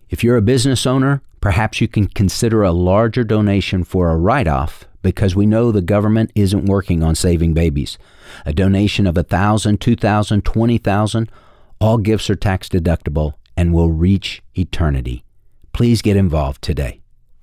If you're a business owner, perhaps you can consider a larger donation for a write-off because we know the government isn't working on saving babies. A donation of $1,000, $2,000, $20,000, all gifts are tax deductible and will reach eternity. Please get involved today.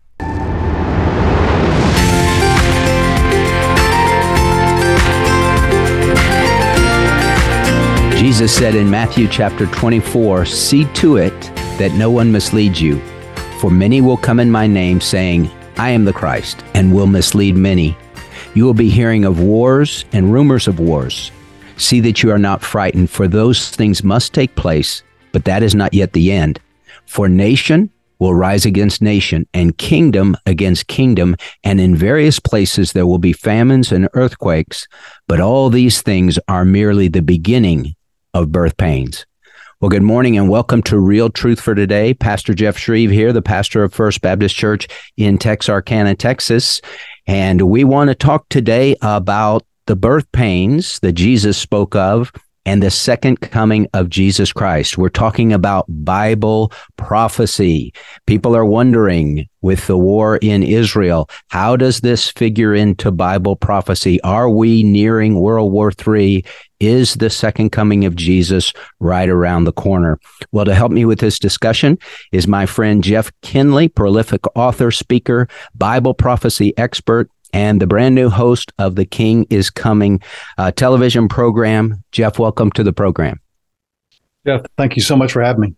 Jesus said in Matthew chapter 24, "See to it that no one misleads you, for many will come in my name saying, 'I am the Christ,' and will mislead many. You will be hearing of wars and rumors of wars. See that you are not frightened, for those things must take place, but that is not yet the end. For nation will rise against nation, and kingdom against kingdom, and in various places there will be famines and earthquakes, but all these things are merely the beginning of birth pains." Well, good morning and welcome to Real Truth for Today. Pastor Jeff Shreve here, the pastor of First Baptist Church in Texarkana, Texas. And we want to talk today about the birth pains that Jesus spoke of and the second coming of Jesus Christ. We're talking about Bible prophecy. People are wondering, with the war in Israel, how does this figure into Bible prophecy? Are we nearing World War III? Is the second coming of Jesus right around the corner? Well, to help me with this discussion is my friend Jeff Kinley, prolific author, speaker, Bible prophecy expert, and the brand new host of the King is Coming television program. Jeff, welcome to the program. Jeff, thank you so much for having me.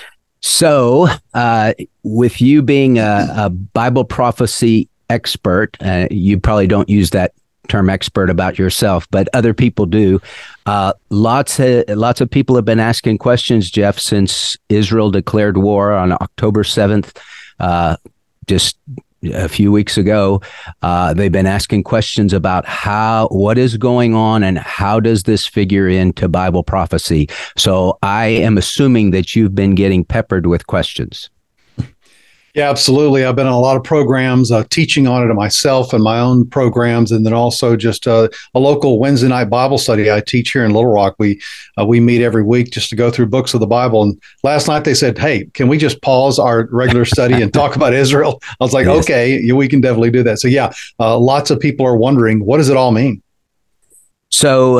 So with you being a Bible prophecy expert, you probably don't use that term expert about yourself, but other people do. Lots of people have been asking questions, Jeff, since Israel declared war on October 7th, just a few weeks ago. They've been asking questions about what is going on and how does this figure into Bible prophecy. So I am assuming that you've been getting peppered with questions. Yeah, absolutely. I've been on a lot of programs, teaching on it myself and my own programs, and then also just a local Wednesday night Bible study I teach here in Little Rock. We meet every week just to go through books of the Bible. And last night they said, "Hey, can we just pause our regular study and talk about Israel?" I was like, Yes. "Okay, we can definitely do that." So yeah, lots of people are wondering, what does it all mean? So,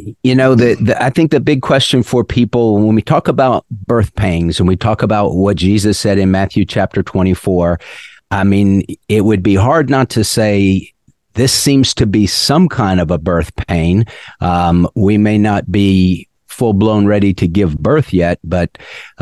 I think the big question for people when we talk about birth pangs and we talk about what Jesus said in Matthew chapter 24, I mean, it would be hard not to say this seems to be some kind of a birth pain. We may not be full-blown ready to give birth yet, but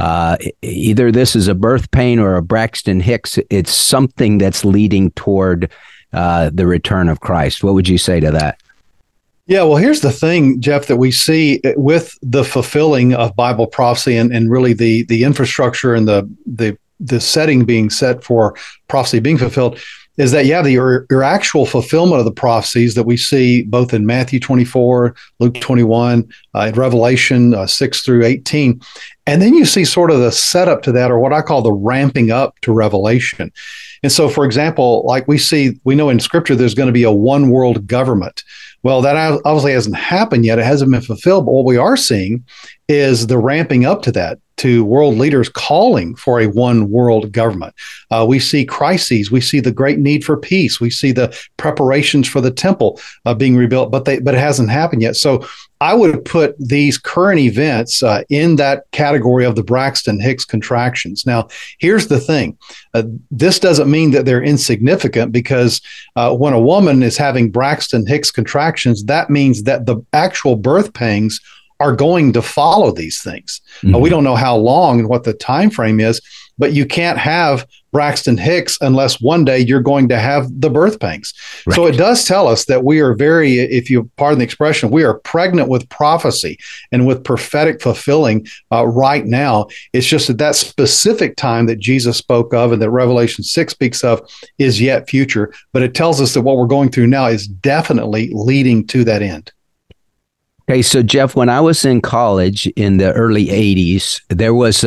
either this is a birth pain or a Braxton Hicks. It's something that's leading toward the return of Christ. What would you say to that? Yeah, well, here's the thing, Jeff, that we see with the fulfilling of Bible prophecy and really the infrastructure and the setting being set for prophecy being fulfilled is that, your actual fulfillment of the prophecies that we see both in Matthew 24, Luke 21, and Revelation 6 through 18. And then you see sort of the setup to that, or what I call the ramping up to Revelation. And so, for example, like we know in Scripture, there's going to be a one world government. Well, that obviously hasn't happened yet. It hasn't been fulfilled. But what we are seeing is the ramping up to that, to world leaders calling for a one world government. We see crises. We see the great need for peace. We see the preparations for the temple being rebuilt, but it hasn't happened yet. So I would put these current events in that category of the Braxton Hicks contractions. Now, here's the thing. This doesn't mean that they're insignificant, because when a woman is having Braxton Hicks contractions, that means that the actual birth pangs are going to follow these things. Mm-hmm. We don't know how long and what the time frame is, but you can't have Braxton Hicks unless one day you're going to have the birth pangs. Right. So it does tell us that we are very, if you pardon the expression, we are pregnant with prophecy and with prophetic fulfilling right now. It's just that specific time that Jesus spoke of and that Revelation 6 speaks of is yet future, but it tells us that what we're going through now is definitely leading to that end. Okay, so Jeff, when I was in college in the early 80s, there was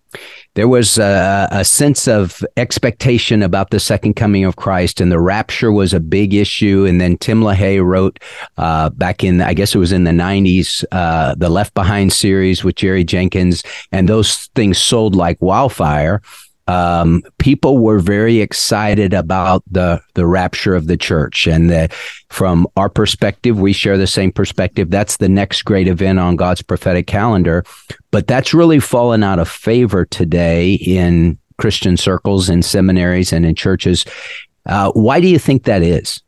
a sense of expectation about the second coming of Christ, and the rapture was a big issue. And then Tim LaHaye wrote back in, I guess it was in the 90s, the Left Behind series with Jerry Jenkins, and those things sold like wildfire. people were very excited about the rapture of the church. And from our perspective, we share the same perspective. That's the next great event on God's prophetic calendar. But that's really fallen out of favor today in Christian circles, in seminaries, and in churches. Why do you think that is?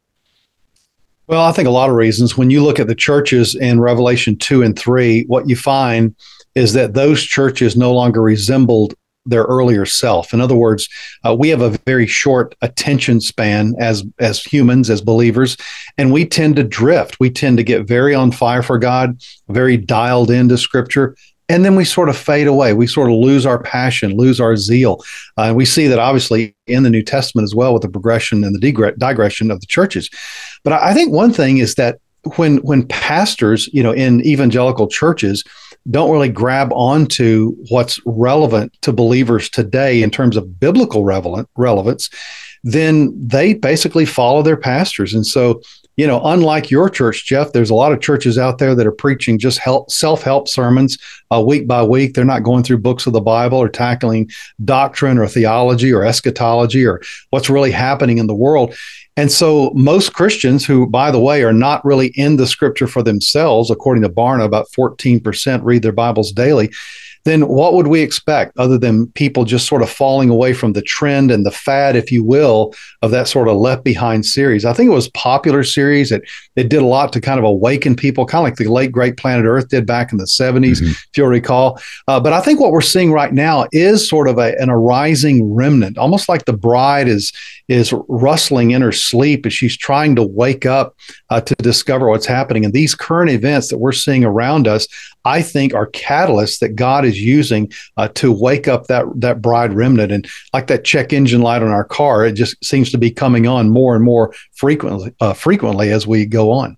Well, I think a lot of reasons. When you look at the churches in Revelation 2 and 3, what you find is that those churches no longer resembled their earlier self. In other words, we have a very short attention span as humans, as believers, and we tend to drift. We tend to get very on fire for God, very dialed into Scripture, and then we sort of fade away. We sort of lose our passion, lose our zeal. And we see that obviously in the New Testament as well with the progression and the digression of the churches. But I think one thing is that when pastors, in evangelical churches, don't really grab onto what's relevant to believers today in terms of biblical relevance, then they basically follow their pastors. And so, unlike your church, Jeff, there's a lot of churches out there that are preaching just self-help sermons week by week. They're not going through books of the Bible or tackling doctrine or theology or eschatology or what's really happening in the world. And so most Christians who, by the way, are not really in the Scripture for themselves, according to Barna, about 14% read their Bibles daily. Then what would we expect other than people just sort of falling away from the trend and the fad, if you will, of that sort of Left Behind series? I think it was a popular series. It did a lot to kind of awaken people, kind of like the late great Planet Earth did back in the 70s, if you'll recall. But I think what we're seeing right now is sort of an arising remnant, almost like the bride is rustling in her sleep as she's trying to wake up to discover what's happening. And these current events that we're seeing around us, I think, are catalysts that God is using to wake up that bride remnant. And like that check engine light on our car, it just seems to be coming on more and more frequently as we go on.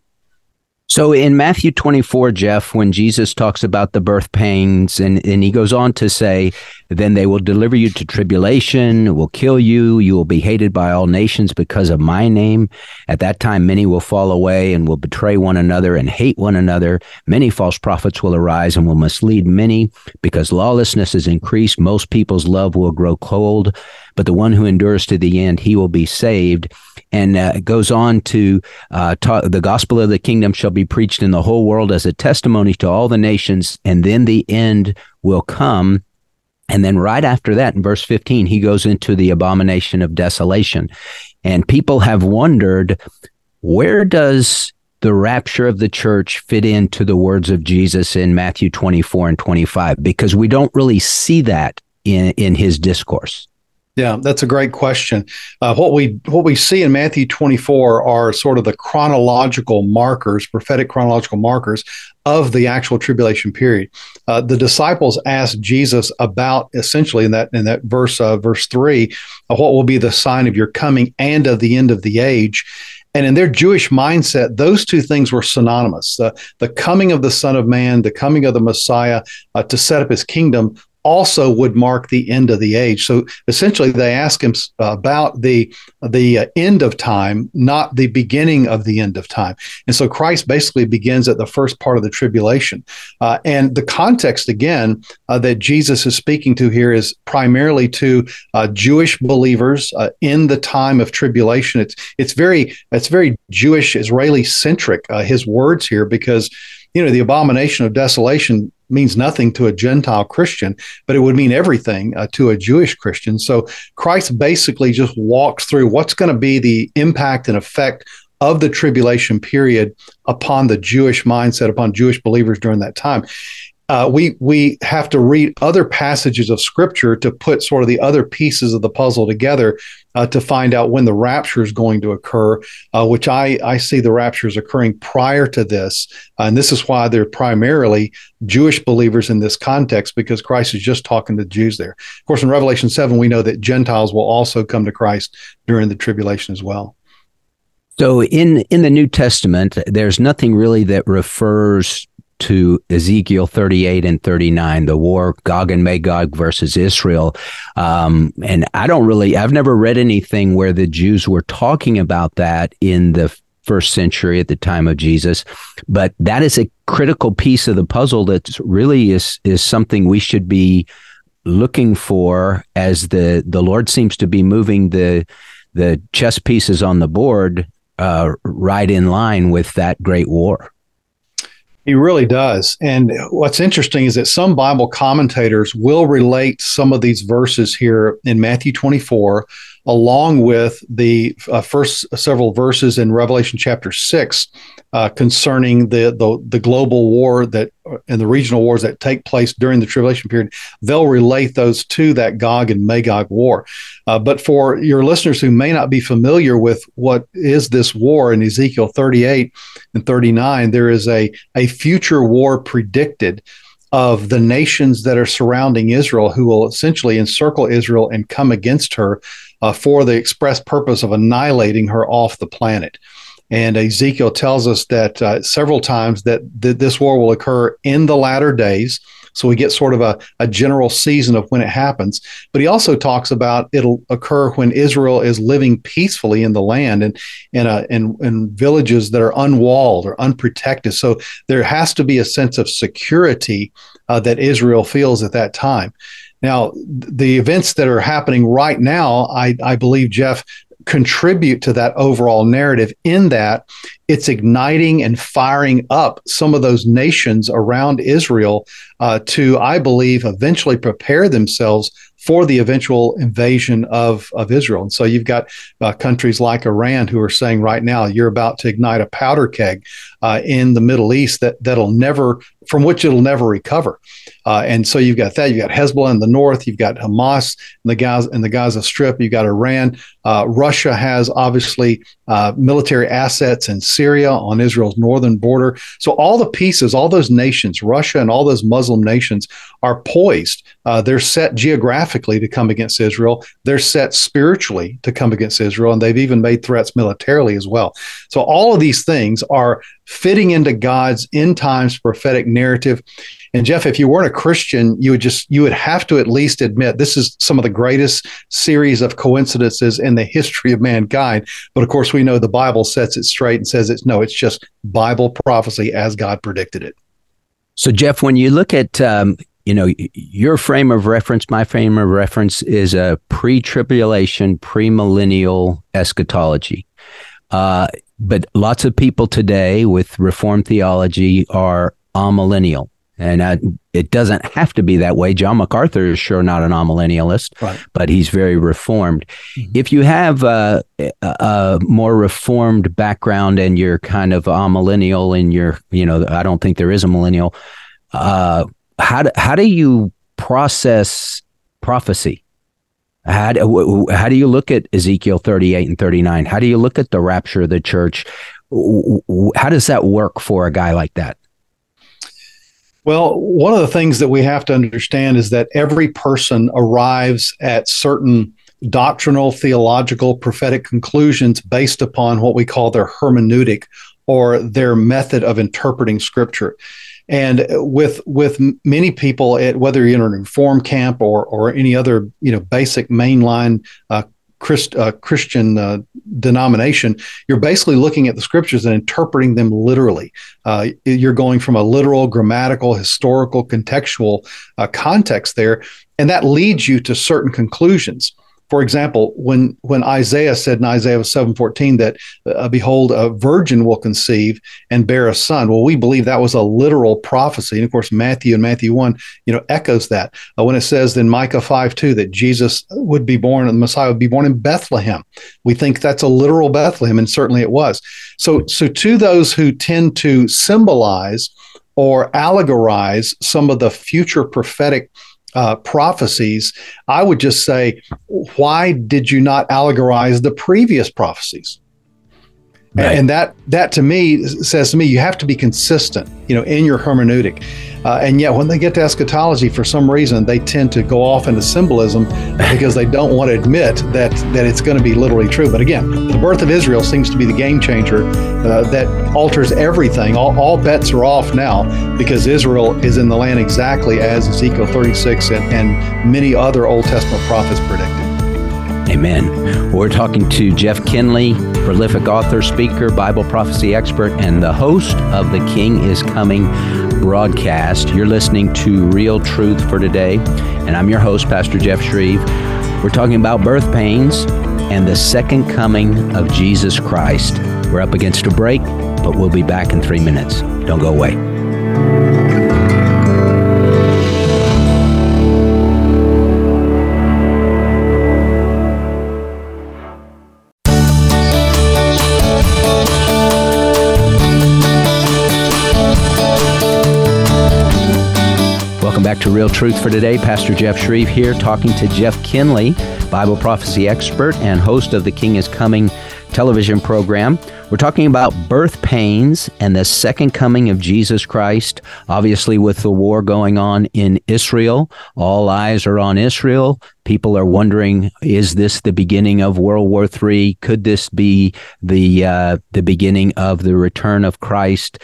So in Matthew 24, Jeff, when Jesus talks about the birth pains, and he goes on to say, then they will deliver you to tribulation, will kill you, you will be hated by all nations because of my name. At that time, many will fall away and will betray one another and hate one another. Many false prophets will arise and will mislead many. Because lawlessness is increased, most people's love will grow cold, but the one who endures to the end, he will be saved. And it goes on to talk, the gospel of the kingdom shall be preached in the whole world as a testimony to all the nations, and then the end will come. And then right after that, in verse 15, he goes into the abomination of desolation. And people have wondered, where does the rapture of the church fit into the words of Jesus in Matthew 24 and 25? Because we don't really see that in his discourse. Yeah, that's a great question. What we see in Matthew 24 are sort of the chronological markers, prophetic chronological markers of the actual tribulation period. The disciples asked Jesus about, essentially in that verse 3, what will be the sign of your coming and of the end of the age. And in their Jewish mindset, those two things were synonymous. The coming of the Son of Man, the coming of the Messiah to set up his kingdom also would mark the end of the age. So essentially they ask him about the end of time, not the beginning of the end of time. And so Christ basically begins at the first part of the tribulation. And the context, again, that Jesus is speaking to here is primarily to Jewish believers in the time of tribulation. It's very Jewish, Israeli centric, his words here, because the abomination of desolation means nothing to a Gentile Christian, but it would mean everything to a Jewish Christian. So Christ basically just walks through what's going to be the impact and effect of the tribulation period upon the Jewish mindset, upon Jewish believers during that time. We have to read other passages of Scripture to put sort of the other pieces of the puzzle together to find out when the rapture is going to occur, which I see the rapture is occurring prior to this. And this is why they're primarily Jewish believers in this context, because Christ is just talking to Jews there. Of course, in Revelation 7, we know that Gentiles will also come to Christ during the tribulation as well. So in the New Testament, there's nothing really that refers to Ezekiel 38 and 39, the war, Gog and Magog versus Israel. And I've never read anything where the Jews were talking about that in the first century at the time of Jesus. But that is a critical piece of the puzzle that really is something we should be looking for as the Lord seems to be moving the chess pieces on the board right in line with that great war. He really does. And what's interesting is that some Bible commentators will relate some of these verses here in Matthew 24, along with the first several verses in Revelation chapter 6 concerning the global war and the regional wars that take place during the tribulation period. They'll relate those to that Gog and Magog war. But for your listeners who may not be familiar with what is this war in Ezekiel 38 and 39, there is a future war predicted of the nations that are surrounding Israel, who will essentially encircle Israel and come against her for the express purpose of annihilating her off the planet. And Ezekiel tells us that several times that this war will occur in the latter days. So we get sort of a general season of when it happens. But he also talks about it'll occur when Israel is living peacefully in the land and in villages that are unwalled or unprotected. So there has to be a sense of security that Israel feels at that time. Now, the events that are happening right now, I believe, Jeff, contribute to that overall narrative in that it's igniting and firing up some of those nations around Israel to, I believe, eventually prepare themselves for the eventual invasion of Israel. And so you've got countries like Iran who are saying right now, you're about to ignite a powder keg in the Middle East from which it'll never recover. And so you've got that. You've got Hezbollah in the north. You've got Hamas in the Gaza Strip. You've got Iran. Russia has obviously military assets in Syria on Israel's northern border. So all the pieces, all those nations, Russia and all those Muslim nations, are poised. They're set geographically to come against Israel. They're set spiritually to come against Israel, and they've even made threats militarily as well. So all of these things are fitting into God's end times prophetic narrative. And Jeff, if you weren't a Christian, you would have to at least admit this is some of the greatest series of coincidences in the history of mankind. But of course, we know the Bible sets it straight and says it's just Bible prophecy as God predicted it. So Jeff, when you look at your frame of reference, my frame of reference is a pre-tribulation, premillennial eschatology. But lots of people today with Reformed theology are amillennial. And it doesn't have to be that way. John MacArthur is sure not an amillennialist, right, but he's very Reformed. Mm-hmm. If you have a more Reformed background and you're kind of amillennial and I don't think there is a millennial, how do you process prophecy? How do you look at Ezekiel 38 and 39? How do you look at the rapture of the church? How does that work for a guy like that? Well, one of the things that we have to understand is that every person arrives at certain doctrinal, theological, prophetic conclusions based upon what we call their hermeneutic or their method of interpreting Scripture. And with many people, whether you're in a Reformed camp or any other basic mainline Christian denomination, you're basically looking at the Scriptures and interpreting them literally. You're going from a literal, grammatical, historical, contextual context there, and that leads you to certain conclusions. For example, when Isaiah said in Isaiah 7:14 that, behold, a virgin will conceive and bear a son. Well, we believe that was a literal prophecy. And of course, Matthew 1, echoes that. When it says in Micah 5:2 that Jesus would be born, and the Messiah would be born in Bethlehem, we think that's a literal Bethlehem, and certainly it was. So to those who tend to symbolize or allegorize some of the future prophetic prophecies, I would just say, why did you not allegorize the previous prophecies? Right. And that to me says to me, you have to be consistent, in your hermeneutic. And yet when they get to eschatology, for some reason, they tend to go off into symbolism because they don't want to admit that it's going to be literally true. But again, the birth of Israel seems to be the game changer that alters everything. All bets are off now because Israel is in the land exactly as Ezekiel 36 and many other Old Testament prophets predicted. Amen. We're talking to Jeff Kinley, prolific author, speaker, Bible prophecy expert, and the host of the King is Coming broadcast. You're listening to Real Truth for Today, and I'm your host, Pastor Jeff Shreve. We're talking about birth pains and the second coming of Jesus Christ. We're up against a break, but we'll be back in 3 minutes. Don't go away. Welcome back to Real Truth for Today. Pastor Jeff Shreve here talking to Jeff Kinley, Bible prophecy expert and host of the King is Coming television program. We're talking about birth pains and the second coming of Jesus Christ. Obviously, with the war going on in Israel, all eyes are on Israel. People are wondering, is this the beginning of World War III? Could this be the beginning of the return of Christ?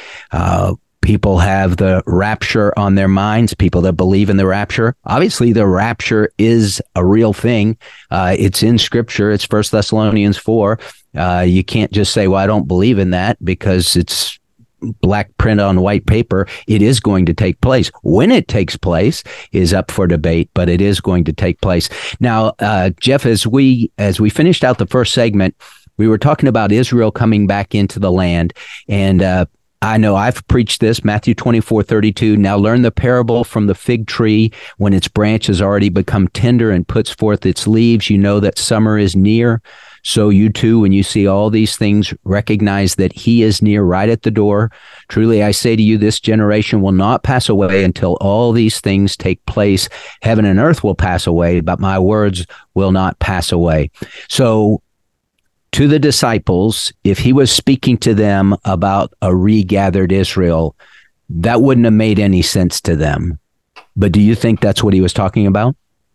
People have the rapture on their minds, people that believe in the rapture. Obviously, the rapture is a real thing. It's in Scripture. It's 1 Thessalonians 4. You can't just say, well, I don't believe in that because it's black print on white paper. It is going to take place. When it takes place is up for debate, but it is going to take place. Now, Jeff, as we finished out the first segment, we were talking about Israel coming back into the land, and I know I've preached this, Matthew 24:32. Now learn the parable from the fig tree. When its branch has already become tender and puts forth its leaves, you know that summer is near. So you too, when you see all these things, recognize that he is near, right at the door. Truly, I say to you, this generation will not pass away until all these things take place. Heaven and earth will pass away, but my words will not pass away. So to the disciples, if he was speaking to them about a regathered Israel, that wouldn't have made any sense to them. But do you think that's what he was talking about?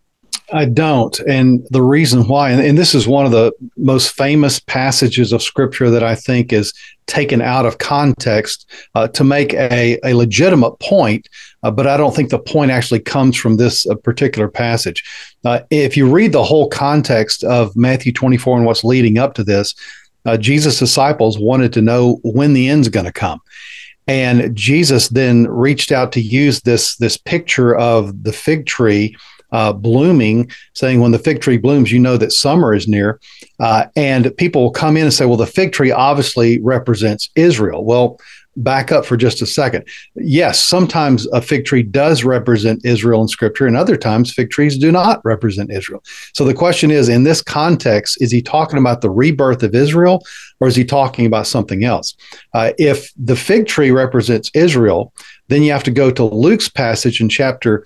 I don't. And the reason why, and this is one of the most famous passages of Scripture that I think is taken out of context to make a legitimate point, but I don't think the point actually comes from this particular passage. If you read the whole context of Matthew 24 and what's leading up to this, Jesus' disciples wanted to know when the end's going to come. And Jesus then reached out to use this picture of the fig tree blooming, saying when the fig tree blooms, you know that summer is near. And people will come in and say, well, the fig tree obviously represents Israel. Well, back up for just a second. Yes, sometimes a fig tree does represent Israel in Scripture, and other times fig trees do not represent Israel. So the question is, in this context, is he talking about the rebirth of Israel, or is he talking about something else? If the fig tree represents Israel, then you have to go to Luke's passage in chapter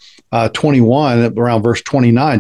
21, around verse 29.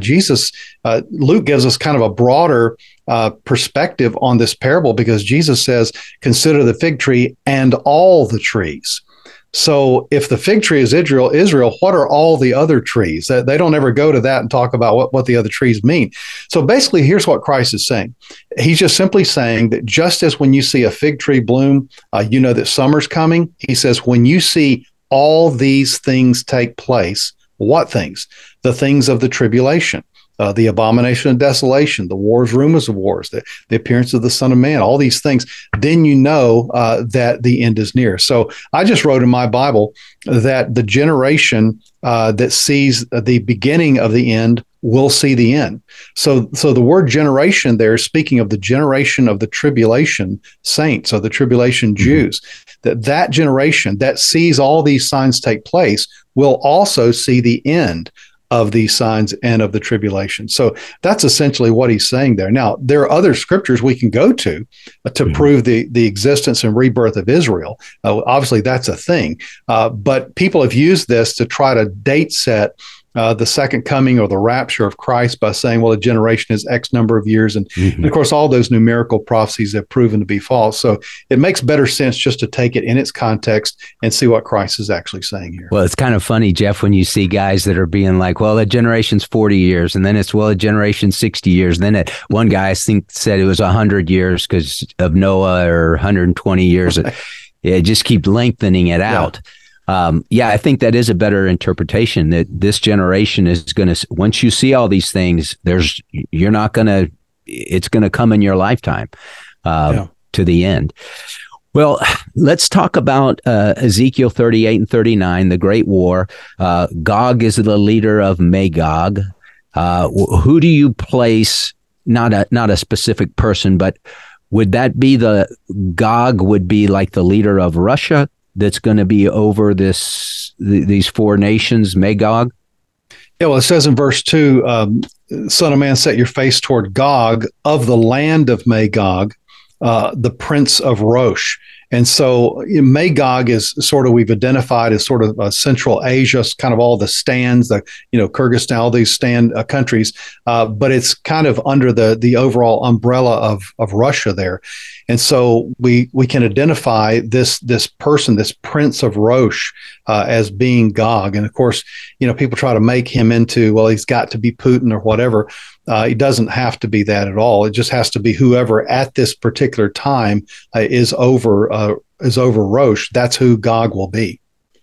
Luke gives us kind of a broader perspective on this parable, because Jesus says, consider the fig tree and all the trees. So if the fig tree is Israel, what are all the other trees? They don't ever go to that and talk about what the other trees mean. So basically, here's what Christ is saying. He's just simply saying that just as when you see a fig tree bloom, you know that summer's coming. He says, when you see all these things take place, what things? The things of the tribulation. The abomination of desolation, the wars, rumors of wars, the appearance of the Son of Man, all these things, then you know that the end is near. So I just wrote in my Bible that the generation that sees the beginning of the end will see the end. So the word generation there is speaking of the generation of the tribulation saints, of the tribulation Jews. That generation that sees all these signs take place will also see the end of these signs and of the tribulation. So that's essentially what he's saying there. Now, there are other scriptures we can go to prove the existence and rebirth of Israel. Obviously, that's a thing. But people have used this to try to date set the second coming or the rapture of Christ by saying, well, a generation is X number of years. And, and of course, all those numerical prophecies have proven to be false. So it makes better sense just to take it in its context and see what Christ is actually saying here. Well, it's kind of funny, Jeff, when you see guys that are being like, well, a generation's 40 years, and then it's, well, a generation's 60 years. And then one guy, I think, said it was 100 years because of Noah, or 120 years. It just keep lengthening it out. I think that is a better interpretation, that this generation is going to, once you see all these things, you're not going to it's going to come in your lifetime to the end. Well, let's talk about Ezekiel 38 and 39, the Great War. Gog is the leader of Magog. Who do you place, not a specific person, but would that be Gog would be like the leader of Russia that's going to be over these four nations, Magog? Yeah, well, it says in verse 2, Son of man, set your face toward Gog of the land of Magog, the prince of Rosh. And so Magog is sort of, we've identified as sort of Central Asia, kind of all the stands, Kyrgyzstan, all these stand countries, but it's kind of under the overall umbrella of Russia there. And so we can identify this person, this prince of Rosh, as being Gog. And of course, people try to make him into, well, he's got to be Putin or whatever. He doesn't have to be that at all. It just has to be whoever at this particular time is over Rosh. That's who Gog will be.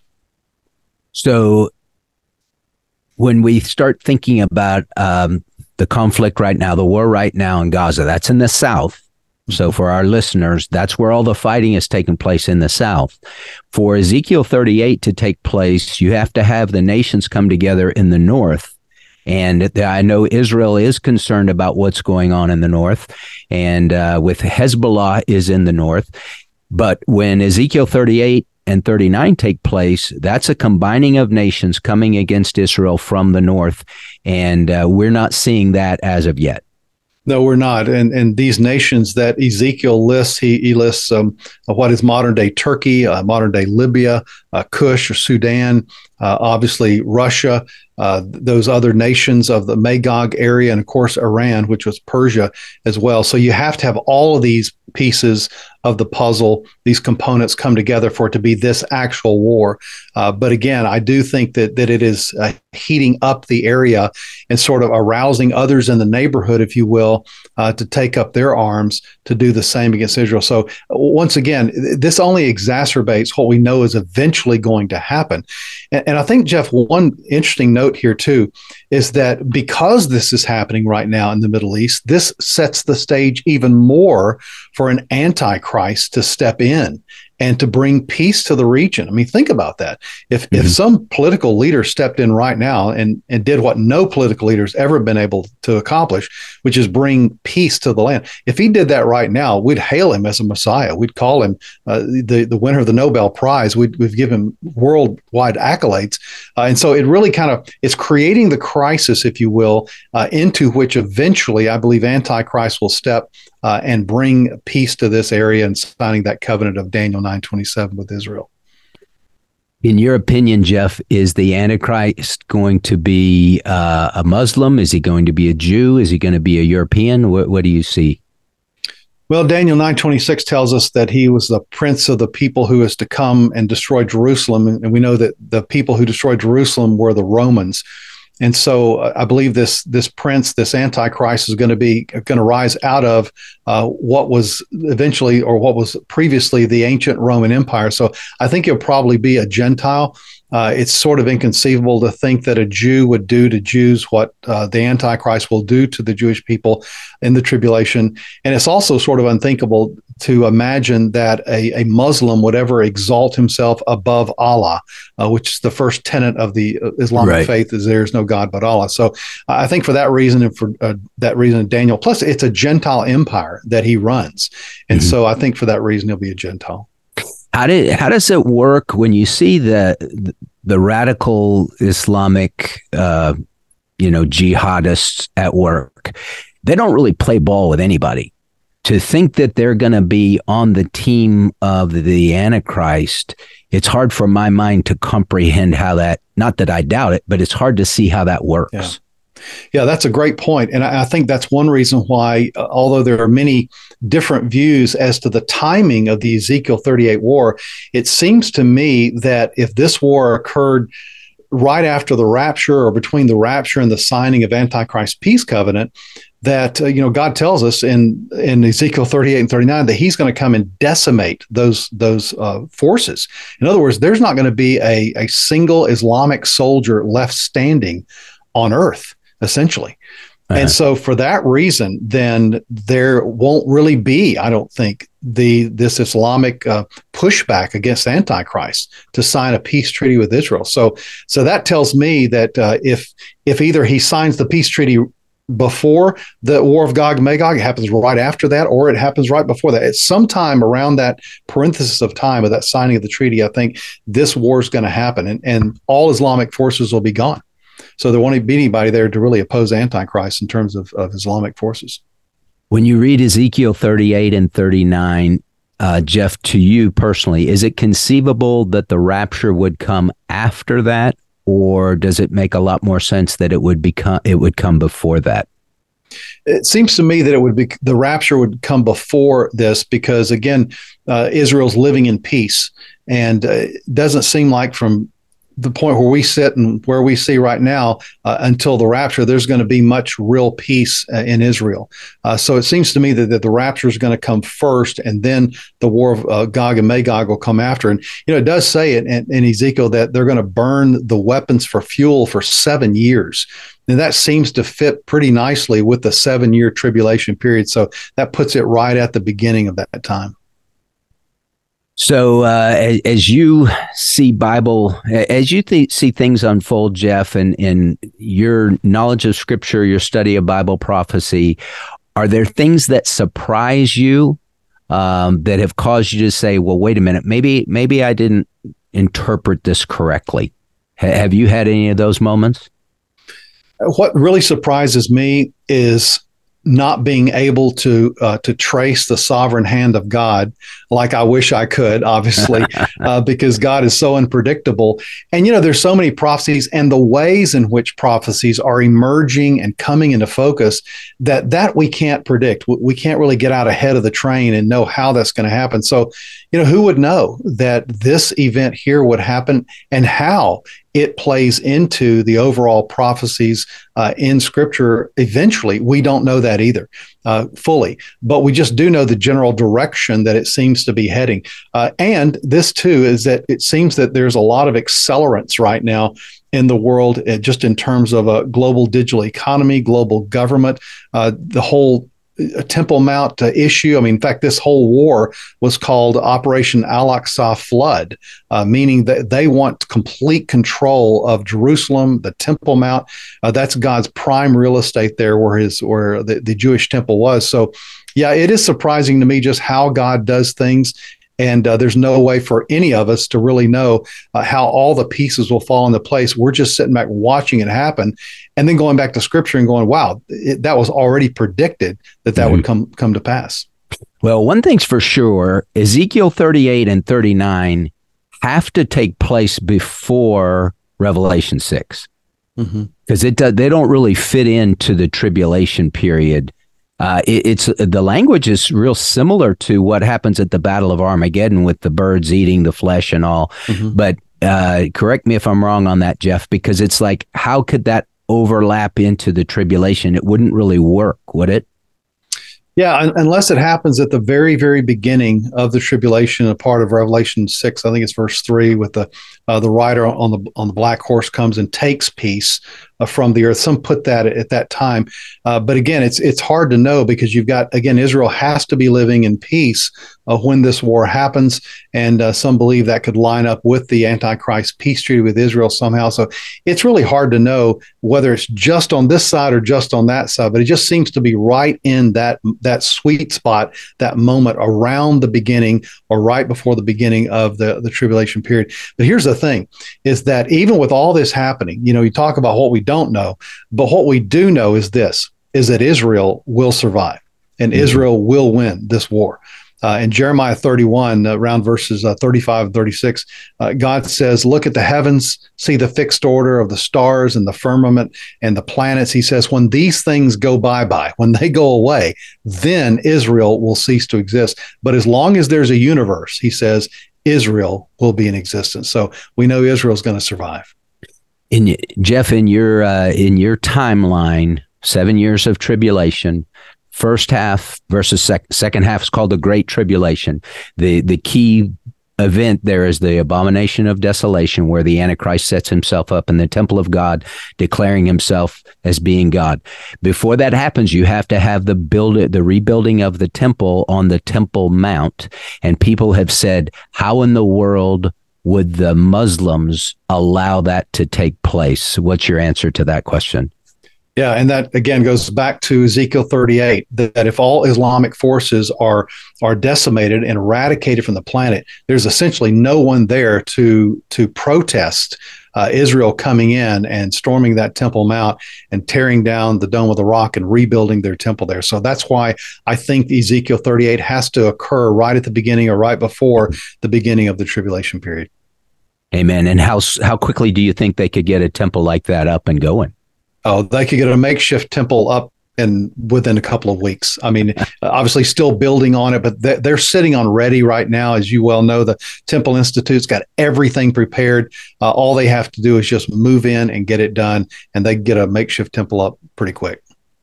So when we start thinking about the conflict right now, the war right now in Gaza, that's in the south. So for our listeners, that's where all the fighting is taking place, in the south. For Ezekiel 38 to take place, you have to have the nations come together in the north. And I know Israel is concerned about what's going on in the north, and with Hezbollah is in the north. But when Ezekiel 38 and 39 take place, that's a combining of nations coming against Israel from the north. And we're not seeing that as of yet. No, we're not. And these nations that Ezekiel lists, he lists what is modern day Turkey, modern day Libya, Kush or Sudan, obviously Russia, those other nations of the Magog area, and of course Iran, which was Persia as well. So you have to have all of these pieces of the puzzle, these components come together for it to be this actual war. But again, I do think that it is heating up the area and sort of arousing others in the neighborhood, if you will, to take up their arms to do the same against Israel. So once again, this only exacerbates what we know is eventually going to happen. And I think, Jeff, one interesting note here too is that because this is happening right now in the Middle East, this sets the stage even more for an antichrist to step in and to bring peace to the region. I mean, think about that. If some political leader stepped in right now and did what no political leader's ever been able to accomplish, which is bring peace to the land. If he did that right now, we'd hail him as a Messiah. We'd call him the winner of the Nobel Prize. We'd give him worldwide accolades. And so it really it's creating the crisis, if you will, into which eventually I believe Antichrist will step and bring peace to this area and signing that covenant of Daniel 9:27 with Israel. In your opinion, Jeff, is the Antichrist going to be a Muslim? Is he going to be a Jew? Is he going to be a European? What do you see? Well, Daniel 9:26 tells us that he was the prince of the people who is to come and destroy Jerusalem. And we know that the people who destroyed Jerusalem were the Romans. And so I believe this prince, this Antichrist, is going to rise out of what was eventually, or what was previously, the ancient Roman Empire. So I think he'll probably be a Gentile. It's sort of inconceivable to think that a Jew would do to Jews what the Antichrist will do to the Jewish people in the tribulation. And it's also sort of unthinkable to imagine that a Muslim would ever exalt himself above Allah, which is the first tenet of the Islamic faith, is there is no God but Allah. So I think for that reason, and for that reason, Daniel, plus it's a Gentile empire that he runs. And so I think for that reason, he'll be a Gentile. How does it work when you see the radical Islamic, jihadists at work? They don't really play ball with anybody. To think that they're going to be on the team of the Antichrist, it's hard for my mind to comprehend how that, not that I doubt it, but it's hard to see how that works. Yeah, that's a great point. And I think that's one reason why, although there are many different views as to the timing of the Ezekiel 38 war, it seems to me that if this war occurred right after the rapture, or between the rapture and the signing of Antichrist peace covenant, that God tells us in Ezekiel 38 and 39 that he's going to come and decimate those forces. In other words, there's not going to be a single Islamic soldier left standing on earth, essentially. And so for that reason, then there won't really be, I don't think, this Islamic pushback against Antichrist to sign a peace treaty with Israel. So that tells me that if either he signs the peace treaty before the war of Gog and Magog, it happens right after that, or it happens right before that. It's sometime around that parenthesis of time of that signing of the treaty, I think this war is going to happen, and all Islamic forces will be gone. So there won't be anybody there to really oppose Antichrist in terms of Islamic forces. When you read Ezekiel 38 and 39, Jeff, to you personally, is it conceivable that the rapture would come after that, or does it make a lot more sense that it would come before that? It seems to me that the rapture would come before this because, again, Israel's living in peace, and it doesn't seem like from the point where we sit and where we see right now until the rapture, there's going to be much real peace in Israel. So it seems to me that the rapture is going to come first, and then the war of Gog and Magog will come after. And, it does say in Ezekiel that they're going to burn the weapons for fuel for 7 years. And that seems to fit pretty nicely with the 7-year tribulation period. So that puts it right at the beginning of that time. So as you see see things unfold, Jeff, and in your knowledge of Scripture, your study of Bible prophecy, are there things that surprise you that have caused you to say, well, wait a minute, maybe I didn't interpret this correctly? Have you had any of those moments? What really surprises me is not being able to trace the sovereign hand of God like I wish I could, obviously, because God is so unpredictable. And, there's so many prophecies, and the ways in which prophecies are emerging and coming into focus that we can't predict. We can't really get out ahead of the train and know how that's going to happen. So, who would know that this event here would happen and how it plays into the overall prophecies in Scripture eventually? We don't know that either fully, but we just do know the general direction that it seems to be heading. And this, too, is that it seems that there's a lot of accelerants right now in the world, just in terms of a global digital economy, global government, the whole Temple Mount issue. I mean, in fact, this whole war was called Operation Al-Aqsa Flood, meaning that they want complete control of Jerusalem, the Temple Mount. That's God's prime real estate there, where the Jewish temple was. So, yeah, it is surprising to me just how God does things. And there's no way for any of us to really know how all the pieces will fall into place. We're just sitting back watching it happen, and then going back to Scripture and going, wow, that was already predicted that would come to pass. Well, one thing's for sure, Ezekiel 38 and 39 have to take place before Revelation 6. Because they don't really fit into the tribulation period. It's the language is real similar to what happens at the Battle of Armageddon with the birds eating the flesh and all. But correct me if I'm wrong on that, Jeff, because it's like, how could that overlap into the tribulation? It wouldn't really work, would it? Yeah, unless it happens at the very, very beginning of the tribulation, a part of Revelation 6, I think it's verse 3, with the rider on the black horse comes and takes peace from the earth. Some put that at that time, but again, it's hard to know, because you've got, again, Israel has to be living in peace when this war happens, and some believe that could line up with the Antichrist peace treaty with Israel somehow. So it's really hard to know whether it's just on this side or just on that side, but it just seems to be right in that sweet spot, that moment around the beginning or right before the beginning of the tribulation period. But here's the thing, is that even with all this happening, you talk about what we don't know, but what we do know is this, is that Israel will survive, and Israel will win this war. In Jeremiah 31, around verses 35 and 36, God says, look at the heavens, see the fixed order of the stars and the firmament and the planets. He says, when these things go bye-bye, when they go away, then Israel will cease to exist. But as long as there's a universe, he says, Israel will be in existence. So we know Israel's going to survive. Jeff, in your timeline, 7 years of tribulation, first half versus second half is called the Great Tribulation. The key event, there is the abomination of desolation, where the Antichrist sets himself up in the temple of God, declaring himself as being God. Before that happens, you have to have the rebuilding of the temple on the Temple Mount. And people have said, how in the world would the Muslims allow that to take place? What's your answer to that question? Yeah, and that again goes back to Ezekiel 38, that if all Islamic forces are decimated and eradicated from the planet, there's essentially no one there to protest Israel coming in and storming that Temple Mount and tearing down the Dome of the Rock and rebuilding their temple there. So that's why I think Ezekiel 38 has to occur right at the beginning or right before the beginning of the tribulation period. Amen. And how quickly do you think they could get a temple like that up and going? Oh, they could get a makeshift temple up within a couple of weeks. I mean, obviously still building on it, but they're sitting on ready right now. As you well know, the Temple Institute's got everything prepared. All they have to do is just move in and get it done, and they get a makeshift temple up pretty quick.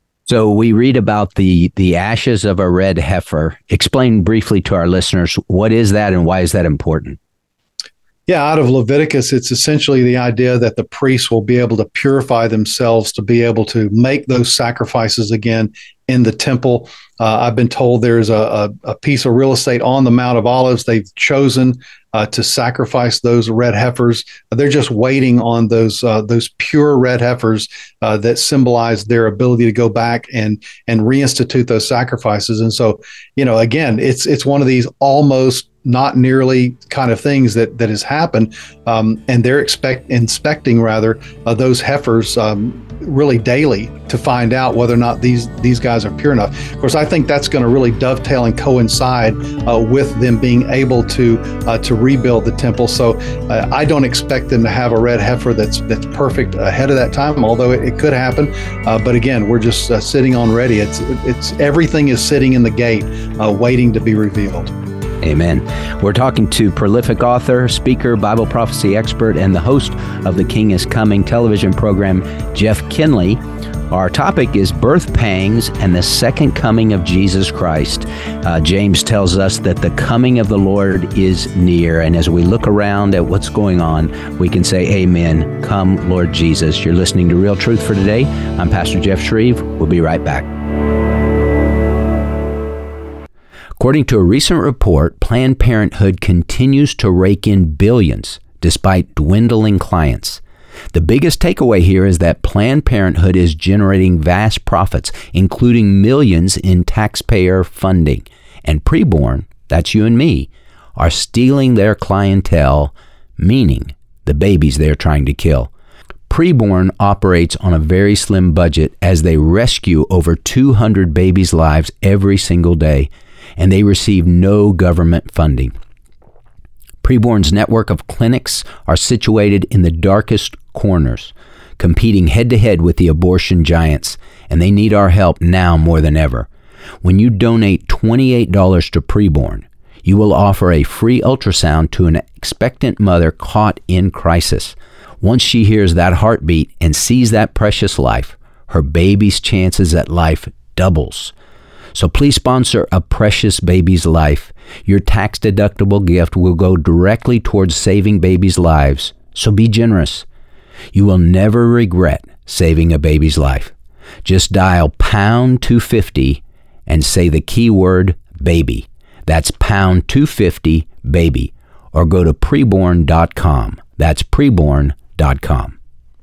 So we read about the ashes of a red heifer. Explain briefly to our listeners, what is that and why is that important? Yeah, out of Leviticus, it's essentially the idea that the priests will be able to purify themselves to be able to make those sacrifices again in the temple. I've been told there's a piece of real estate on the Mount of Olives. They've chosen to sacrifice those red heifers. They're just waiting on those pure red heifers that symbolize their ability to go back and reinstitute those sacrifices. And so, again, it's one of these almost not nearly kind of things that has happened, and they're inspecting those heifers really daily to find out whether or not these guys are pure enough. Of course, I think that's going to really dovetail and coincide with them being able to rebuild the temple. So I don't expect them to have a red heifer that's perfect ahead of that time, although it could happen. But again, we're just sitting on ready. It's everything is sitting in the gate, waiting to be revealed. Amen. We're talking to prolific author, speaker, Bible prophecy expert, and the host of the King is Coming television program, Jeff Kinley. Our topic is birth pangs and the second coming of Jesus Christ. James tells us that the coming of the Lord is near. And as we look around at what's going on, we can say, Amen. Come, Lord Jesus. You're listening to Real Truth for Today. I'm Pastor Jeff Shreve. We'll be right back. According to a recent report, Planned Parenthood continues to rake in billions despite dwindling clients. The biggest takeaway here is that Planned Parenthood is generating vast profits, including millions in taxpayer funding. And preborn, that's you and me, are stealing their clientele, meaning the babies they're trying to kill. Preborn operates on a very slim budget as they rescue over 200 babies' lives every single day, and they receive no government funding. Preborn's network of clinics are situated in the darkest corners, competing head-to-head with the abortion giants, and they need our help now more than ever. When you donate $28 to Preborn, you will offer a free ultrasound to an expectant mother caught in crisis. Once she hears that heartbeat and sees that precious life, her baby's chances at life doubles. So please sponsor a precious baby's life. Your tax-deductible gift will go directly towards saving babies' lives. So be generous. You will never regret saving a baby's life. Just dial pound 250 and say the keyword baby. That's pound 250 baby. Or go to preborn.com. That's preborn.com.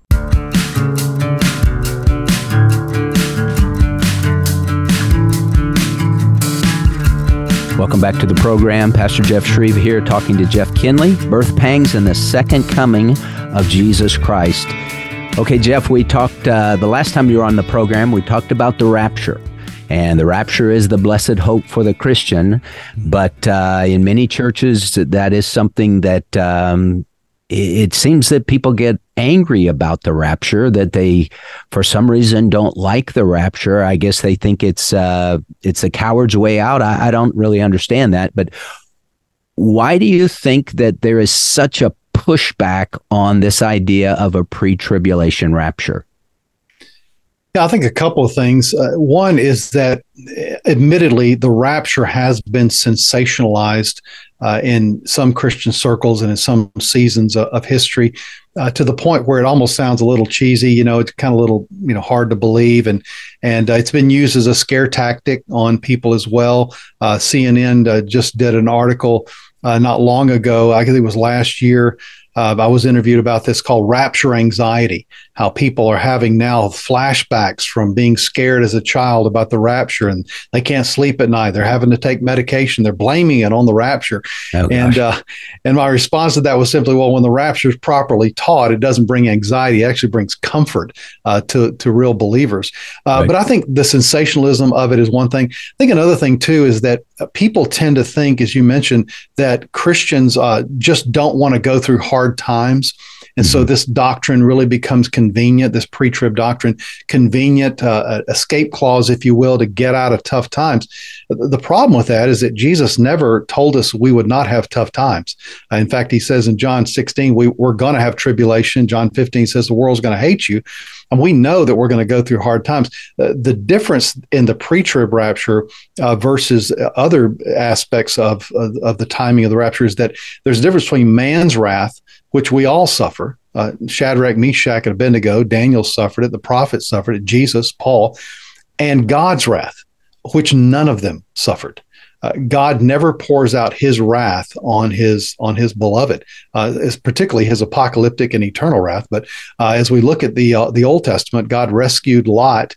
Welcome back to the program. Pastor Jeff Shreve here talking to Jeff Kinley, birth pangs and the second coming of Jesus Christ. Okay, Jeff, we talked, the last time you were on the program, we talked about the rapture. And the rapture is the blessed hope for the Christian. But in many churches, that is something that it seems that people get angry about the rapture, that they, for some reason, don't like the rapture. I guess they think it's a coward's way out. I don't really understand that. But why do you think that there is such a pushback on this idea of a pre-tribulation rapture? Yeah, I think a couple of things. One is that, admittedly, the rapture has been sensationalized in some Christian circles and in some seasons of history, to the point where it almost sounds a little cheesy. It's kind of a little, hard to believe, and it's been used as a scare tactic on people as well. CNN just did an article not long ago. I think it was last year. I was interviewed about this, called rapture anxiety, how people are having now flashbacks from being scared as a child about the rapture, and they can't sleep at night. They're having to take medication. They're blaming it on the rapture. Oh, and my response to that was simply, well, when the rapture is properly taught, it doesn't bring anxiety. It actually brings comfort to real believers. Right. But I think the sensationalism of it is one thing. I think another thing, too, is that people tend to think, as you mentioned, that Christians just don't want to go through hard times. And so this doctrine really becomes convenient, this pre-trib doctrine, convenient escape clause, if you will, to get out of tough times. The problem with that is that Jesus never told us we would not have tough times. In fact, he says in John 16, we're going to have tribulation. John 15 says the world's going to hate you. And we know that we're going to go through hard times. The difference in the pre-trib rapture versus other aspects of the timing of the rapture is that there's a difference between man's wrath, which we all suffer. Shadrach, Meshach, and Abednego, Daniel suffered it, the prophets suffered it, Jesus, Paul, and God's wrath, which none of them suffered. God never pours out his wrath on his beloved, particularly his apocalyptic and eternal wrath. But as we look at the Old Testament, God rescued Lot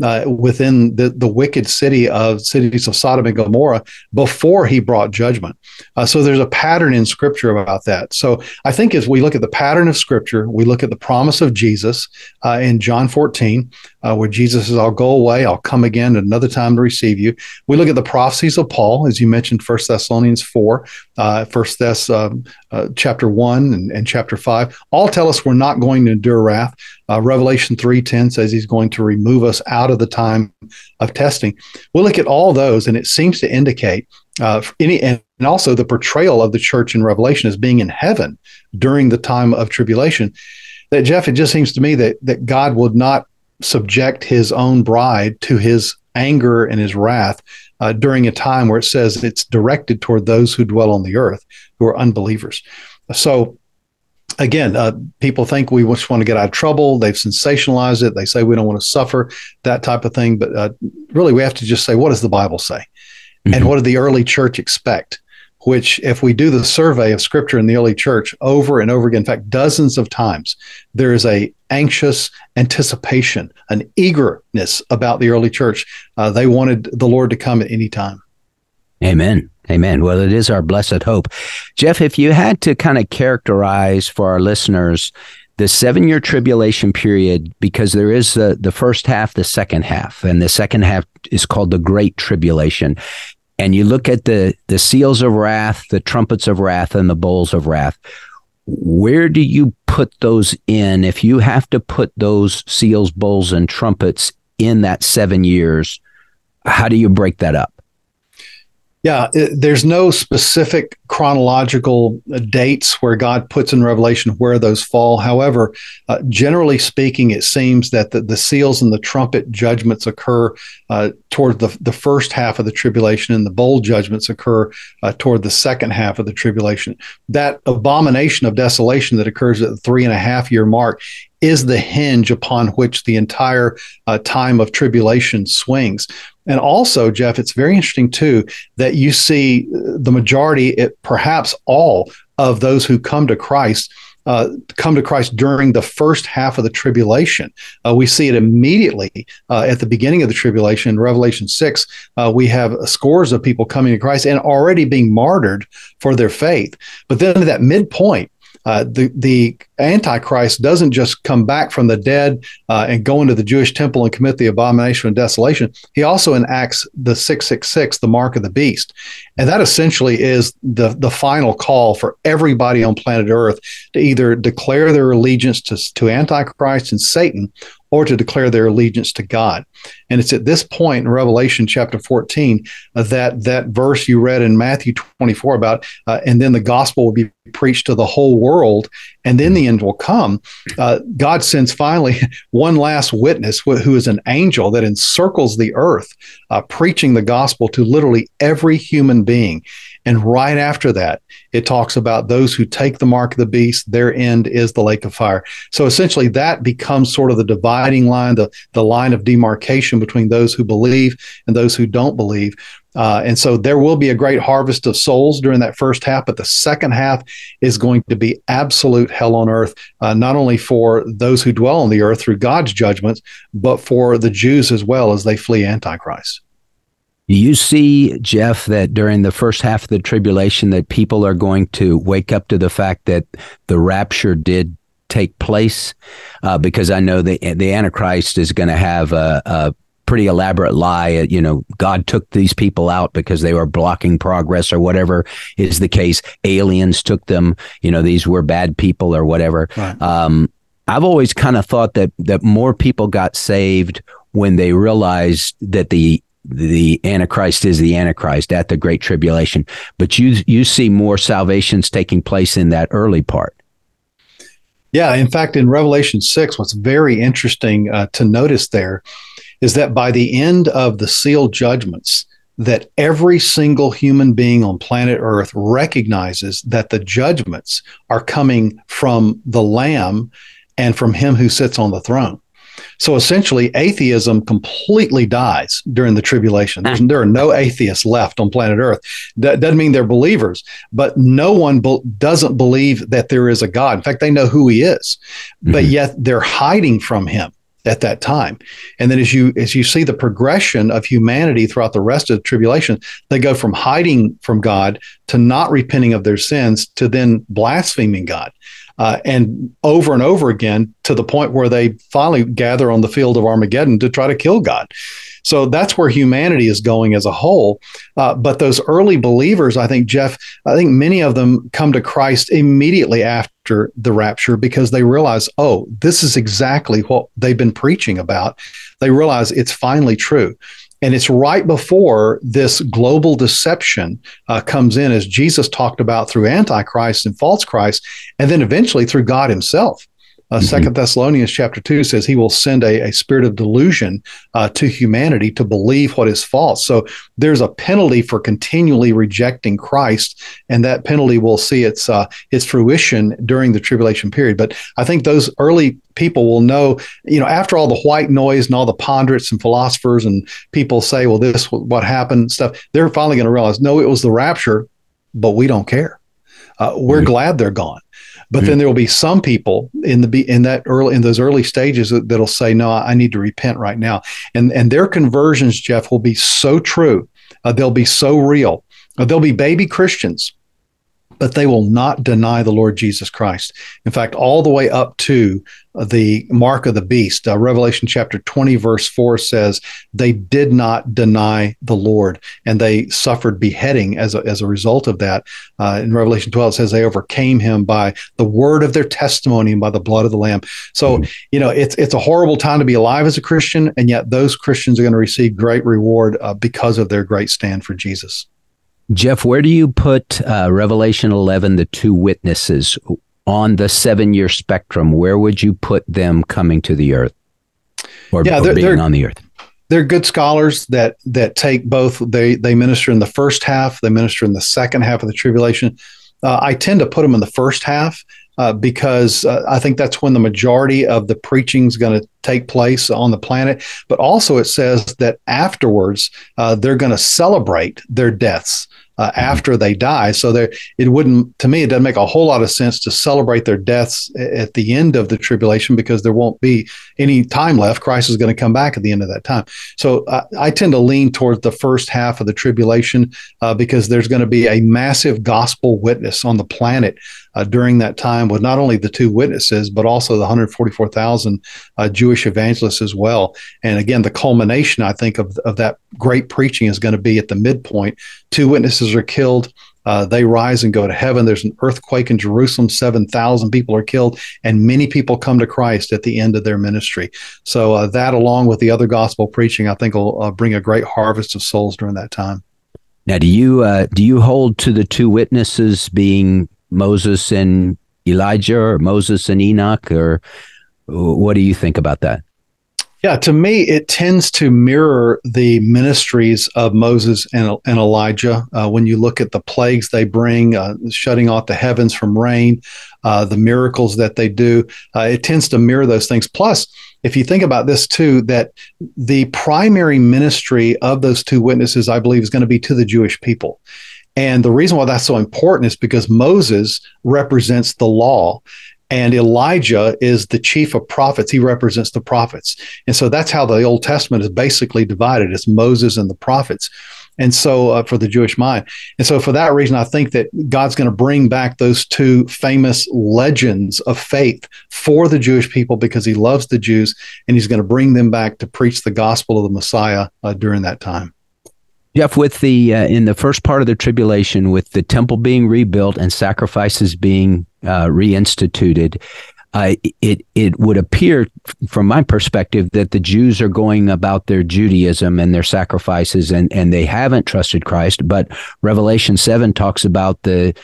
within the wicked cities of Sodom and Gomorrah before he brought judgment. So there's a pattern in Scripture about that. So I think as we look at the pattern of Scripture, we look at the promise of Jesus in John 14, where Jesus says, I'll go away, I'll come again at another time to receive you. We look at the prophecies of Paul, as you mentioned, 1 Thessalonians 4, 1 Thess chapter 1 and chapter 5, all tell us we're not going to endure wrath. Revelation 3:10 says he's going to remove us out of the time of testing. We'll look at all those, and it seems to indicate and also the portrayal of the church in Revelation as being in heaven during the time of tribulation. That, Jeff, it just seems to me that God would not subject his own bride to his anger and his wrath during a time where it says it's directed toward those who dwell on the earth, who are unbelievers. So again, people think we just want to get out of trouble. They've sensationalized it. They say we don't want to suffer, that type of thing. But really, we have to just say, what does the Bible say? Mm-hmm. And what did the early church expect? Which, if we do the survey of Scripture in the early church over and over again, in fact, dozens of times, there is a anxious anticipation, an eagerness about the early church. They wanted the Lord to come at any time. Amen. Amen. Well, it is our blessed hope. Jeff, if you had to kind of characterize for our listeners the 7-year tribulation period, because there is the first half, the second half, and the second half is called the Great Tribulation. And you look at the seals of wrath, the trumpets of wrath, and the bowls of wrath. Where do you put those in? If you have to put those seals, bowls, and trumpets in that 7 years, how do you break that up? Yeah, there's no specific chronological dates where God puts in Revelation where those fall. However, generally speaking, it seems that the seals and the trumpet judgments occur toward the first half of the tribulation, and the bowl judgments occur toward the second half of the tribulation. That abomination of desolation that occurs at the 3.5-year mark is the hinge upon which the entire time of tribulation swings. And also, Jeff, it's very interesting, too, that you see the majority, perhaps all of those who come to Christ during the first half of the tribulation. We see it immediately at the beginning of the tribulation. In Revelation 6, we have scores of people coming to Christ and already being martyred for their faith. But then at that midpoint, the Antichrist doesn't just come back from the dead and go into the Jewish temple and commit the abomination of desolation. He also enacts the 666, the mark of the beast. And that essentially is the final call for everybody on planet Earth to either declare their allegiance to Antichrist and Satan, or to declare their allegiance to God. And it's at this point in Revelation chapter 14 that verse you read in Matthew 24 about, and then the gospel will be preached to the whole world, and then the end will come, God sends finally one last witness who is an angel that encircles the earth, preaching the gospel to literally every human being. And right after that, it talks about those who take the mark of the beast, their end is the lake of fire. So essentially that becomes sort of the dividing line, the line of demarcation between those who believe and those who don't believe. And so there will be a great harvest of souls during that first half, but the second half is going to be absolute hell on earth, not only for those who dwell on the earth through God's judgments, but for the Jews as well as they flee Antichrist. Do you see, Jeff, that during the first half of the tribulation that people are going to wake up to the fact that the rapture did take place? Because I know the Antichrist is going to have a pretty elaborate lie. God took these people out because they were blocking progress or whatever is the case. Aliens took them. These were bad people or whatever. Right. I've always kind of thought that more people got saved when they realized that the Antichrist is the Antichrist at the Great Tribulation. But you see more salvations taking place in that early part. Yeah, in fact, in Revelation 6, what's very interesting to notice there is that by the end of the sealed judgments, that every single human being on planet Earth recognizes that the judgments are coming from the Lamb and from him who sits on the throne. So essentially, atheism completely dies during the tribulation. There are no atheists left on planet Earth. That doesn't mean they're believers, but no one doesn't believe that there is a God. In fact, they know who he is, but yet they're hiding from him at that time. And then as you see the progression of humanity throughout the rest of the tribulation, they go from hiding from God to not repenting of their sins to then blaspheming God. And over again, to the point where they finally gather on the field of Armageddon to try to kill God. So that's where humanity is going as a whole. But those early believers, I think many of them come to Christ immediately after the rapture because they realize, oh, this is exactly what they've been preaching about. They realize it's finally true. And it's right before this global deception comes in, as Jesus talked about through Antichrist and false Christ, and then eventually through God himself. 2 Thessalonians chapter 2 says he will send a spirit of delusion to humanity to believe what is false. So there's a penalty for continually rejecting Christ, and that penalty will see its fruition during the tribulation period. But I think those early people will know, after all the white noise and all the ponderates and philosophers and people say, well, this is what happened, stuff, they're finally going to realize, no, it was the rapture, but we don't care. We're glad they're gone. But then there will be some people in those early stages that'll say, no, I need to repent right now. And their conversions, Jeff, will be so true. They'll be so real. They'll be baby Christians, but they will not deny the Lord Jesus Christ. In fact, all the way up to the mark of the beast. Revelation chapter 20, verse 4 says, they did not deny the Lord, and they suffered beheading as a result of that. In Revelation 12, it says they overcame him by the word of their testimony and by the blood of the Lamb. So, it's a horrible time to be alive as a Christian, and yet those Christians are going to receive great reward because of their great stand for Jesus. Jeff, where do you put Revelation 11, the two witnesses, on the 7-year spectrum? Where would you put them coming to the earth or being on the earth? They're good scholars that take both. They minister in the first half, they minister in the second half of the tribulation. I tend to put them in the first half because I think that's when the majority of the preaching is going to take place on the planet. But also it says that afterwards, they're going to celebrate their deaths after they die. So it doesn't make a whole lot of sense to celebrate their deaths at the end of the tribulation because there won't be any time left. Christ is going to come back at the end of that time. So I tend to lean towards the first half of the tribulation because there's going to be a massive gospel witness on the planet during that time with not only the two witnesses, but also the 144,000 Jewish evangelists as well. And again, the culmination, I think, of that great preaching is going to be at the midpoint. Two witnesses are killed. They rise and go to heaven. There's an earthquake in Jerusalem. 7,000 people are killed, and many people come to Christ at the end of their ministry. So that, along with the other gospel preaching, I think will bring a great harvest of souls during that time. Now, do you hold to the two witnesses being Moses and Elijah or Moses and Enoch, or what do you think about that? Yeah, to me, it tends to mirror the ministries of Moses and Elijah. When you look at the plagues they bring, shutting off the heavens from rain, the miracles that they do, it tends to mirror those things. Plus, if you think about this too, that the primary ministry of those two witnesses, I believe, is going to be to the Jewish people. And the reason why that's so important is because Moses represents the law. And Elijah is the chief of prophets. He represents the prophets. And so that's how the Old Testament is basically divided. It's Moses and the prophets. And so for the Jewish mind. And so for that reason, I think that God's going to bring back those two famous legends of faith for the Jewish people because he loves the Jews, and he's going to bring them back to preach the gospel of the Messiah during that time. Jeff, with the in the first part of the tribulation, with the temple being rebuilt and sacrifices being reinstituted, it would appear, from my perspective, that the Jews are going about their Judaism and their sacrifices, and they haven't trusted Christ. But Revelation 7 talks about the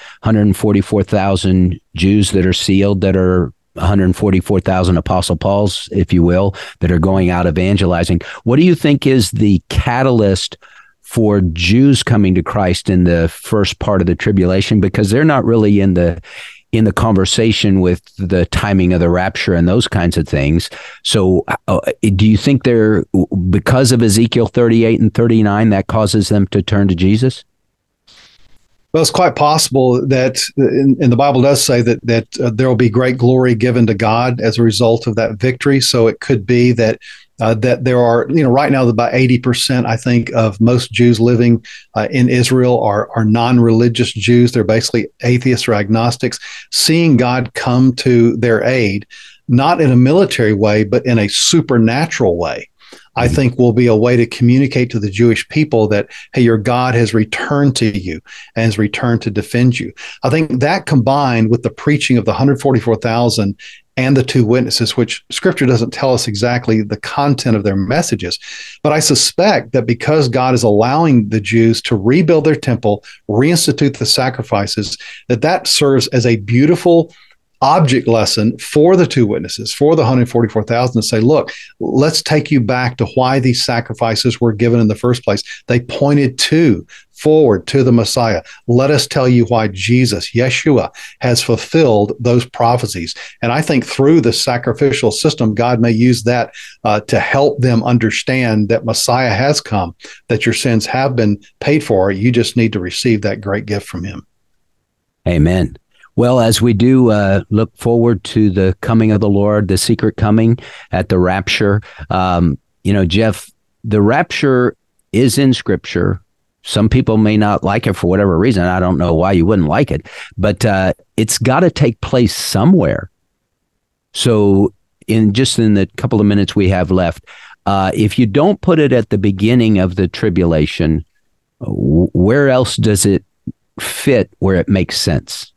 144,000 Jews that are sealed, that are 144,000 Apostle Pauls, if you will, that are going out evangelizing. What do you think is the catalyst for Jews coming to Christ in the first part of the tribulation? Because they're not really in the conversation with the timing of the rapture and those kinds of things. So do you think they're, because of Ezekiel 38 and 39, that causes them to turn to Jesus? Well, it's quite possible that, and the Bible does say that there will be great glory given to God as a result of that victory. So it could be that that there are, right now about 80%, I think, of most Jews living in Israel are non-religious Jews. They're basically atheists or agnostics, seeing God come to their aid, not in a military way, but in a supernatural way. I think will be a way to communicate to the Jewish people that, hey, your God has returned to you and has returned to defend you. I think that, combined with the preaching of the 144,000 and the two witnesses, which Scripture doesn't tell us exactly the content of their messages. But I suspect that because God is allowing the Jews to rebuild their temple, reinstitute the sacrifices, that serves as a beautiful object lesson for the two witnesses, for the 144,000, to say, look, let's take you back to why these sacrifices were given in the first place. They pointed forward to the Messiah. Let us tell you why Jesus, Yeshua, has fulfilled those prophecies. And I think through the sacrificial system, God may use that to help them understand that Messiah has come, that your sins have been paid for. You just need to receive that great gift from him. Amen. Well, as we do look forward to the coming of the Lord, the secret coming at the rapture, Jeff, the rapture is in Scripture. Some people may not like it for whatever reason. I don't know why you wouldn't like it, but it's got to take place somewhere. So in the couple of minutes we have left, if you don't put it at the beginning of the tribulation, where else does it fit where it makes sense?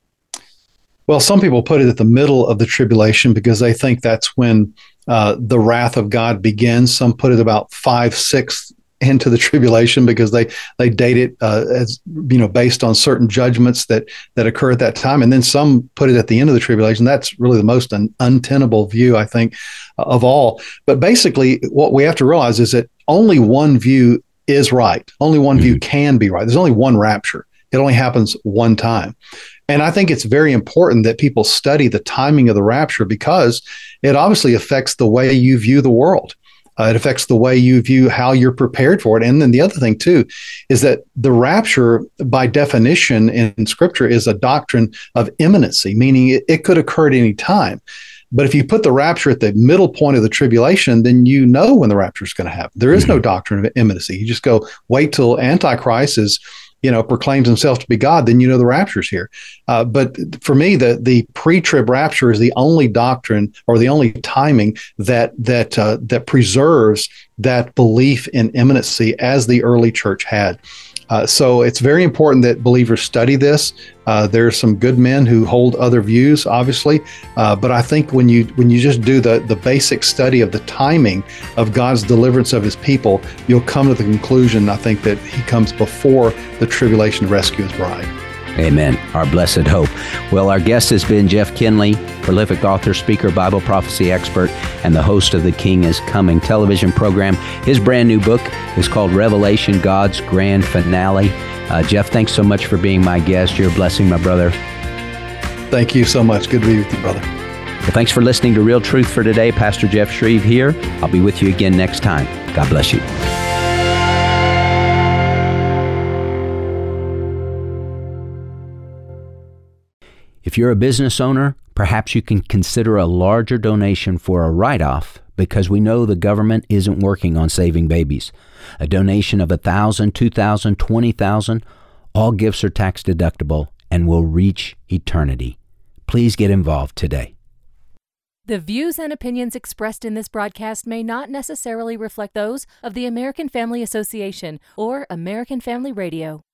Well, some people put it at the middle of the tribulation because they think that's when the wrath of God begins. Some put it about 5/6 into the tribulation because they date it as based on certain judgments that occur at that time. And then some put it at the end of the tribulation. That's really the most untenable view, I think, of all. But basically, what we have to realize is that only one view is right. Only one view can be right. There's only one rapture. It only happens one time. And I think it's very important that people study the timing of the rapture because it obviously affects the way you view the world. It affects the way you view how you're prepared for it. And then the other thing, too, is that the rapture, by definition in Scripture, is a doctrine of imminency, meaning it could occur at any time. But if you put the rapture at the middle point of the tribulation, then you know when the rapture is going to happen. There is no doctrine of imminency. You just go wait till Antichrist is proclaims himself to be God, then the rapture's here. But for me, the pre-trib rapture is the only doctrine or the only timing that preserves that belief in imminency as the early church had. So it's very important that believers study this. There are some good men who hold other views, obviously, but I think when you just do the basic study of the timing of God's deliverance of his people, you'll come to the conclusion, I think, that he comes before the tribulation to rescue his bride. Amen. Our blessed hope. Well, our guest has been Jeff Kinley, prolific author, speaker, Bible prophecy expert, and the host of the King is Coming television program. His brand new book is called Revelation, God's Grand Finale. Jeff, thanks so much for being my guest. You're a blessing, my brother. Thank you so much. Good to be with you, brother. Well, thanks for listening to Real Truth for today. Pastor Jeff Shreve here. I'll be with you again next time. God bless you. If you're a business owner, perhaps you can consider a larger donation for a write-off because we know the government isn't working on saving babies. A donation of $1,000, $2,000, $20,000, all gifts are tax deductible and will reach eternity. Please get involved today. The views and opinions expressed in this broadcast may not necessarily reflect those of the American Family Association or American Family Radio.